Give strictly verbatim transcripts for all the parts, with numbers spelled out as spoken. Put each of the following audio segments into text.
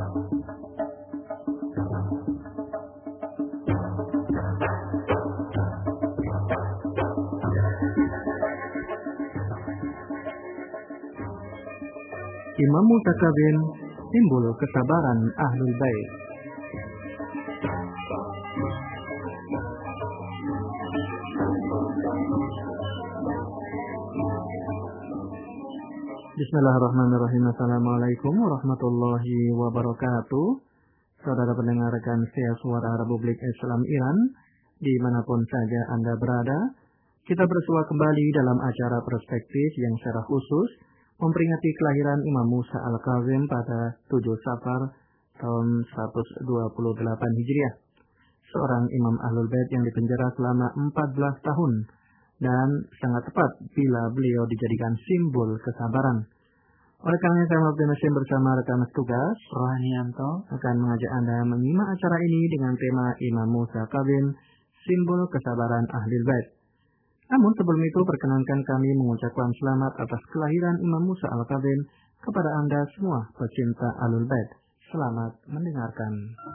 Imam Musa Kazim, simbol kesabaran Ahlul Bait. Bismillahirrahmanirrahim. Assalamualaikum warahmatullahi wabarakatuh. Saudara pendengar rekan setia suara Republik Islam Iran, dimanapun saja Anda berada, kita bersua kembali dalam acara perspektif yang secara khusus memperingati kelahiran Imam Musa Al-Kazim pada tujuh Safar tahun seratus dua puluh delapan Hijriah. Seorang imam Ahlul Bait yang dipenjara selama empat belas tahun, dan sangat tepat bila beliau dijadikan simbol kesabaran. Oleh karena saya Abdul Nasim bersama rekan tugas Rahanianto akan mengajak Anda menyimak acara ini dengan tema Imam Musa Kazim, simbol kesabaran Ahlul Bait. Namun sebelum itu perkenankan kami mengucapkan selamat atas kelahiran Imam Musa Al-Kazim kepada Anda semua pecinta Ahlul Bait. Selamat mendengarkan.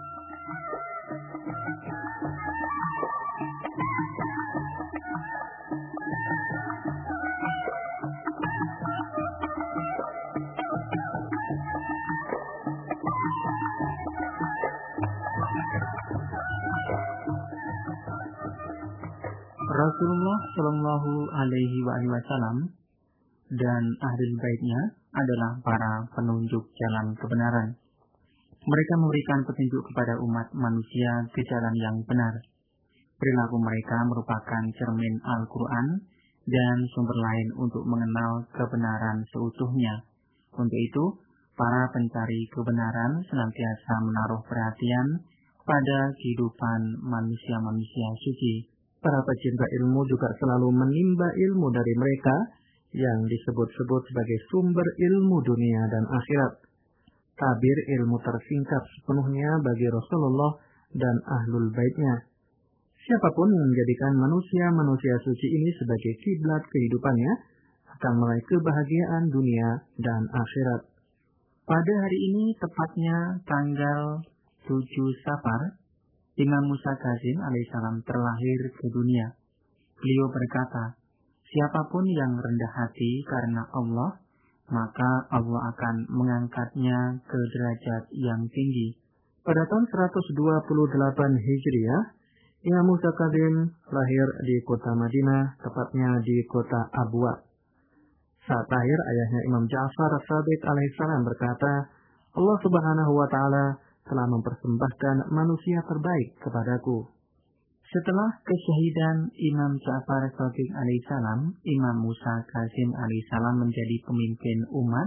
Rasulullah Shallallahu Alaihi Wasallam dan Ahlul Baitnya adalah para penunjuk jalan kebenaran. Mereka memberikan petunjuk kepada umat manusia ke jalan yang benar. Perilaku mereka merupakan cermin Al-Quran dan sumber lain untuk mengenal kebenaran seutuhnya. Untuk itu, para pencari kebenaran senantiasa menaruh perhatian pada kehidupan manusia-manusia suci. Para pecinta ilmu juga selalu menimba ilmu dari mereka yang disebut-sebut sebagai sumber ilmu dunia dan akhirat. Tabir ilmu tersingkap sepenuhnya bagi Rasulullah dan Ahlul Baitnya. Siapapun yang menjadikan manusia-manusia suci ini sebagai kiblat kehidupannya akan meraih kebahagiaan dunia dan akhirat. Pada hari ini tepatnya tanggal tujuh Safar, Imam Musa Kazim alaihissalam terlahir ke dunia. Beliau berkata, siapapun yang rendah hati karena Allah, maka Allah akan mengangkatnya ke derajat yang tinggi. Pada tahun seratus dua puluh delapan Hijriah, Imam Musa Kazim lahir di kota Madinah, tepatnya di kota Abwa. Saat lahir, ayahnya Imam Ja'far As-Sadiq alaihissalam berkata, Allah subhanahu wa ta'ala telah mempersembahkan manusia terbaik kepadaku. Setelah kesyahidan Imam Ja'far As-Sadiq alaihissalam, Imam Musa Kazim alaihissalam menjadi pemimpin umat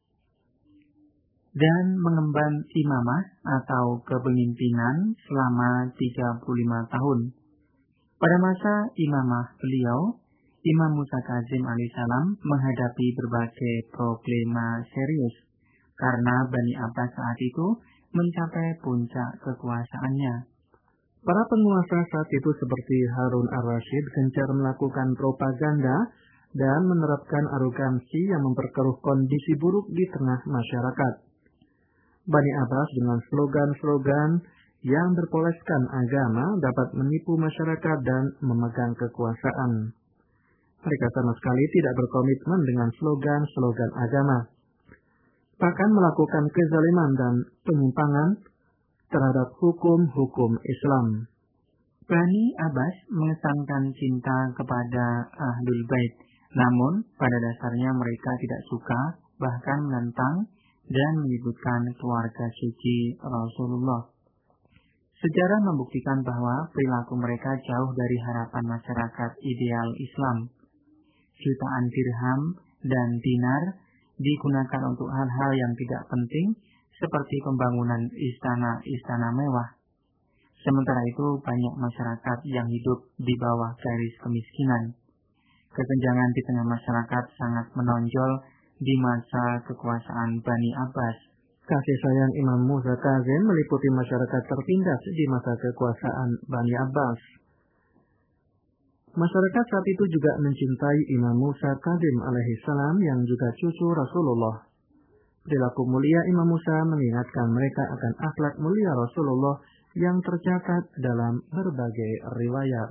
dan mengemban imamah atau kepemimpinan selama tiga puluh lima tahun. Pada masa imamah beliau, Imam Musa Kazim alaihissalam menghadapi berbagai problema serius karena Bani Abbas saat itu mencapai puncak kekuasaannya. Para penguasa saat itu seperti Harun ar-Rasyid gencar melakukan propaganda dan menerapkan arogansi yang memperkeruh kondisi buruk di tengah masyarakat. Bani Abbas dengan slogan-slogan yang berpoleskan agama dapat menipu masyarakat dan memegang kekuasaan. Mereka sama sekali tidak berkomitmen dengan slogan-slogan agama, bahkan melakukan kezaliman dan penyimpangan terhadap hukum-hukum Islam. Bani Abbas mengesankan cinta kepada Ahlul Bait, namun pada dasarnya mereka tidak suka, bahkan menentang dan menyebutkan keluarga suci Rasulullah. Sejarah membuktikan bahwa perilaku mereka jauh dari harapan masyarakat ideal Islam. Jutaan dirham dan dinar digunakan untuk hal-hal yang tidak penting seperti pembangunan istana-istana mewah. Sementara itu banyak masyarakat yang hidup di bawah garis kemiskinan. Kesenjangan di tengah masyarakat sangat menonjol di masa kekuasaan Bani Abbas. Kasih sayang Imam Musa Kazim meliputi masyarakat tertindas di masa kekuasaan Bani Abbas. Masyarakat saat itu juga mencintai Imam Musa Kazim alaihissalam yang juga cucu Rasulullah. Perilaku mulia Imam Musa mengingatkan mereka akan akhlak mulia Rasulullah yang tercatat dalam berbagai riwayat.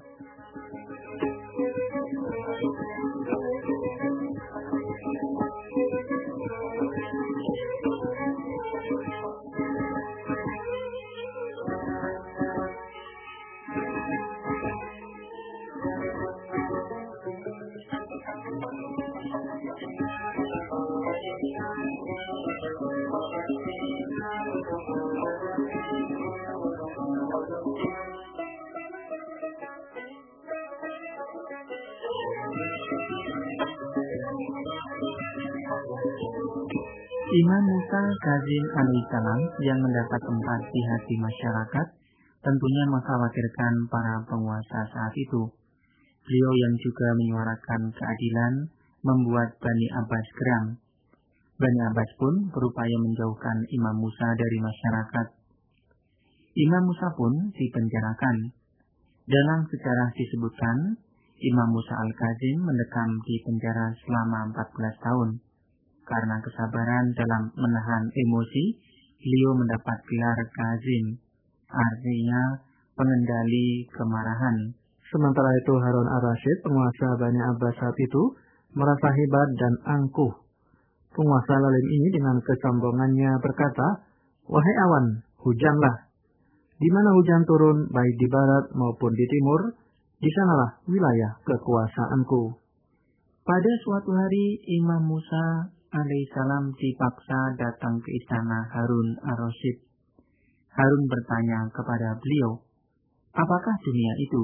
Imam Musa Kazim alaihissalam yang mendapat tempat di hati masyarakat tentunya mengkhawatirkan para penguasa saat itu. Beliau yang juga menyuarakan keadilan membuat Bani Abbas geram. Bani Abbas pun berupaya menjauhkan Imam Musa dari masyarakat. Imam Musa pun dipenjarakan. Dalam sejarah disebutkan, Imam Musa Al-Kazim mendekam di penjara selama empat belas tahun. Karena kesabaran dalam menahan emosi, beliau mendapat gelar Kazim, artinya pengendali kemarahan. Sementara itu Harun ar-Rasyid, penguasa Bani Abbas saat itu, merasa hebat dan angkuh. Penguasa zalim ini dengan kesombongannya berkata, "Wahai awan, hujanlah. Di mana hujan turun, baik di barat maupun di timur, di sanalah wilayah kekuasaanku." Pada suatu hari, Imam Musa alaihissalam dipaksa datang ke istana Harun ar-Rasyid. Harun bertanya kepada beliau, "Apakah dunia itu?"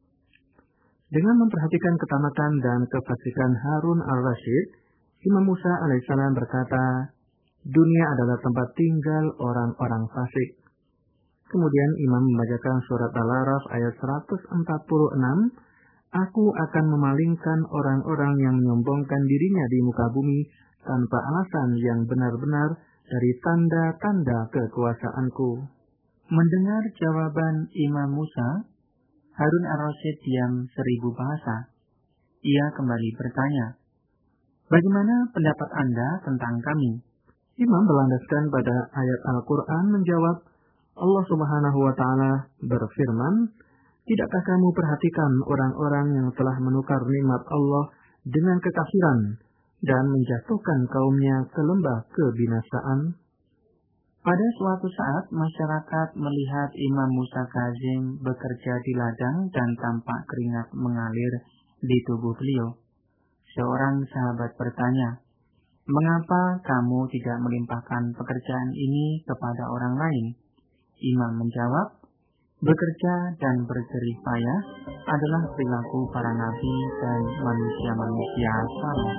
Dengan memperhatikan ketamatan dan kefasikan Harun ar-Rasyid, Imam Musa alaihissalam berkata, "Dunia adalah tempat tinggal orang-orang fasik." Kemudian Imam membacakan surat Al-Araf ayat seratus empat puluh enam, "Aku akan memalingkan orang-orang yang menyombongkan dirinya di muka bumi tanpa alasan yang benar-benar dari tanda-tanda kekuasaanku." Mendengar jawaban Imam Musa, Harun ar-Rasyid diam seribu bahasa. Ia kembali bertanya, "Bagaimana pendapat Anda tentang kami?" Imam berlandaskan pada ayat Al-Quran menjawab, Allah Subhanahu wa Ta'ala berfirman, "Tidakkah kamu perhatikan orang-orang yang telah menukar nikmat Allah dengan kekafiran dan menjatuhkan kaumnya ke lembah kebinasaan?" Pada suatu saat, masyarakat melihat Imam Musa Kazim bekerja di ladang dan tampak keringat mengalir di tubuh beliau. Seorang sahabat bertanya, "Mengapa kamu tidak melimpahkan pekerjaan ini kepada orang lain?" Imam menjawab, "Bekerja dan berjerih payah adalah perilaku para nabi dan manusia-manusia saleh."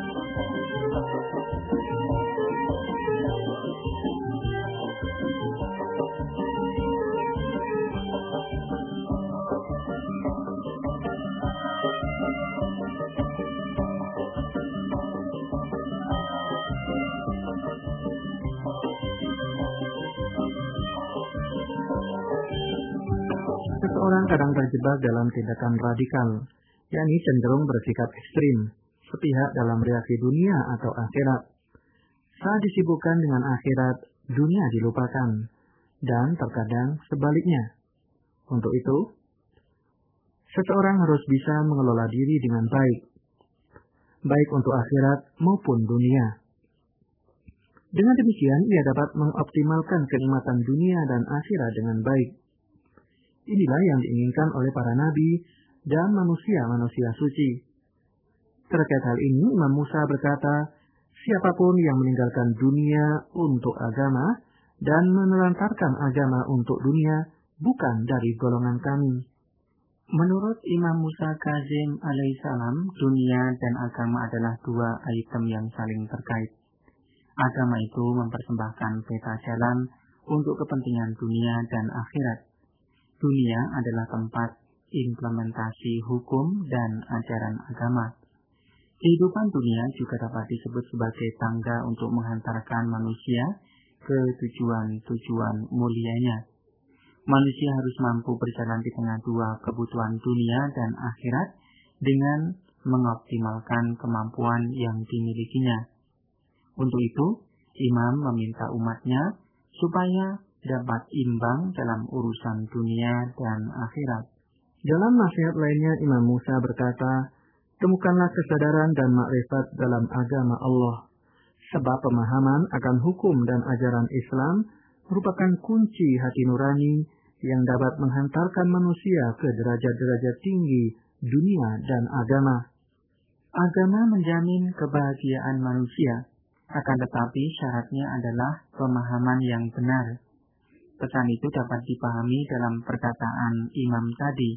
Seseorang kadang terjebak dalam tindakan radikal, yakni cenderung bersikap ekstrim, sepihak dalam reaksi dunia atau akhirat. Saat disibukkan dengan akhirat, dunia dilupakan, dan terkadang sebaliknya. Untuk itu, seseorang harus bisa mengelola diri dengan baik, baik untuk akhirat maupun dunia. Dengan demikian, ia dapat mengoptimalkan kenikmatan dunia dan akhirat dengan baik. Inilah yang diinginkan oleh para nabi dan manusia-manusia suci. Terkait hal ini, Imam Musa berkata, "Siapapun yang meninggalkan dunia untuk agama dan menelantarkan agama untuk dunia, bukan dari golongan kami." Menurut Imam Musa Kazim alaihissalam, dunia dan agama adalah dua item yang saling terkait. Agama itu mempersembahkan peta jalan untuk kepentingan dunia dan akhirat. Dunia adalah tempat implementasi hukum dan ajaran agama. Kehidupan dunia juga dapat disebut sebagai tangga untuk menghantarkan manusia ke tujuan-tujuan mulianya. Manusia harus mampu berjalan di tengah dua kebutuhan dunia dan akhirat dengan mengoptimalkan kemampuan yang dimilikinya. Untuk itu, Imam meminta umatnya supaya dapat imbang dalam urusan dunia dan akhirat. Dalam nasihat lainnya, Imam Musa berkata, temukanlah kesadaran dan makrifat dalam agama Allah, sebab pemahaman akan hukum dan ajaran Islam merupakan kunci hati nurani yang dapat menghantarkan manusia ke derajat-derajat tinggi dunia dan agama. Agama menjamin kebahagiaan manusia, akan tetapi syaratnya adalah pemahaman yang benar. Pesan itu dapat dipahami dalam perkataan Imam tadi.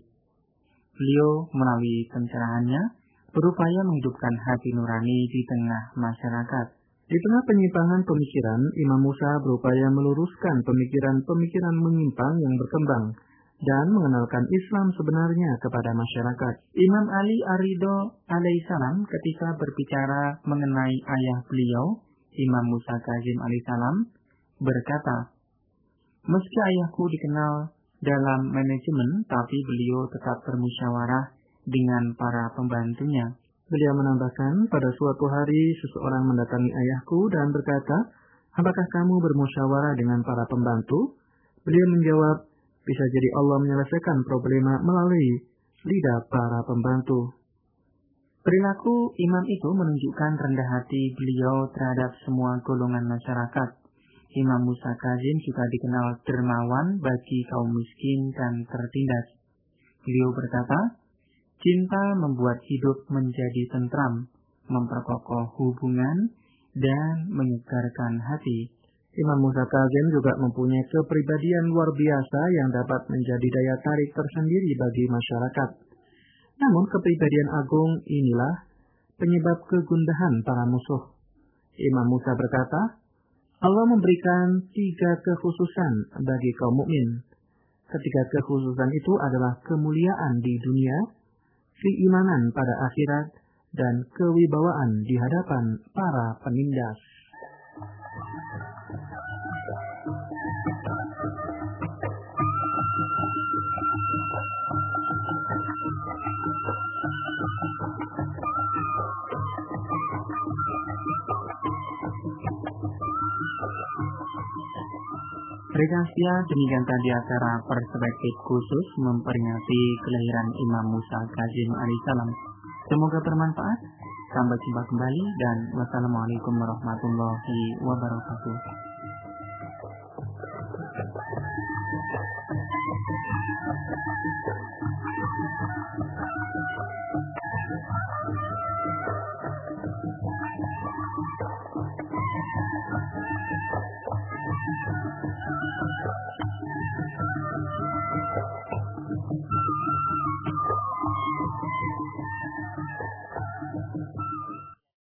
Beliau melalui pencerahannya berupaya menghidupkan hati nurani di tengah masyarakat. Di tengah penyimpangan pemikiran, Imam Musa berupaya meluruskan pemikiran-pemikiran menyimpang yang berkembang dan mengenalkan Islam sebenarnya kepada masyarakat. Imam Ali Ar-Ridho alaihissalam ketika berbicara mengenai ayah beliau, Imam Musa Kazim alaihissalam, berkata, meski ayahku dikenal dalam manajemen, tapi beliau tetap bermusyawarah dengan para pembantunya. Beliau menambahkan, pada suatu hari seseorang mendatangi ayahku dan berkata, apakah kamu bermusyawarah dengan para pembantu? Beliau menjawab, bisa jadi Allah menyelesaikan problema melalui lidah para pembantu. Perilaku imam itu menunjukkan rendah hati beliau terhadap semua golongan masyarakat. Imam Musa Kazim juga dikenal dermawan bagi kaum miskin dan tertindas. Beliau berkata, cinta membuat hidup menjadi tentram, memperkokoh hubungan, dan menyegarkan hati. Imam Musa Kazim juga mempunyai kepribadian luar biasa yang dapat menjadi daya tarik tersendiri bagi masyarakat. Namun kepribadian agung inilah penyebab kegundahan para musuh. Imam Musa berkata, Allah memberikan tiga kekhususan bagi kaum mukmin. Ketiga kekhususan itu adalah kemuliaan di dunia, keimanan pada akhirat, dan kewibawaan di hadapan para penindas. Rekansia, demikian tadi acara perspektif khusus memperingati kelahiran Imam Musa Kazim alaihissalam. Semoga bermanfaat. Sampai jumpa kembali dan wassalamualaikum warahmatullahi wabarakatuh.